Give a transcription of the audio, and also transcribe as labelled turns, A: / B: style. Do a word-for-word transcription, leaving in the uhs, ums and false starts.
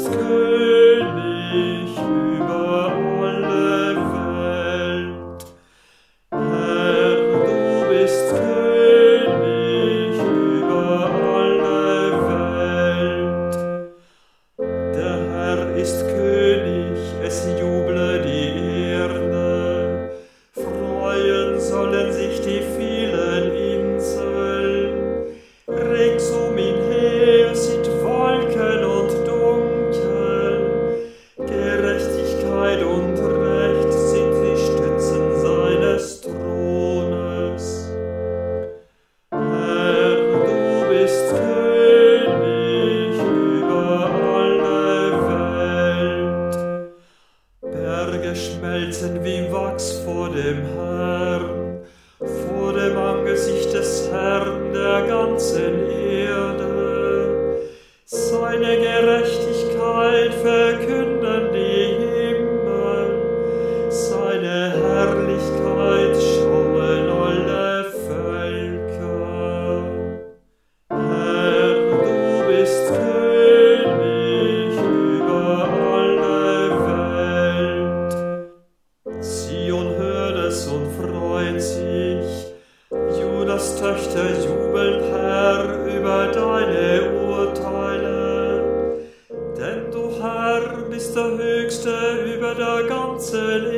A: bist König über alle Welt. Herr, du bist König über alle Welt. Der Herr ist König, es juble die Erde. Freuen sollen sich die vielen Inseln. Rings um ihn her sind Wolken und Dunkel. Gerechtigkeit und Recht sind die Stützen seines Thrones. Herr, du bist König über alle Welt. Berge schmelzen wie Wachs vor dem Herrn, vor dem Angesicht des Herrn der ganzen Erde. Seine Gerechtigkeit verkünden die Himmel, seine Herrlichkeit schauen alle Völker. Herr, du bist König über alle Welt. Zion hört es und freut sich, Judas Töchter jubeln, Herr, über deine Urteile. Denn du, Herr, bist der Höchste über der ganzen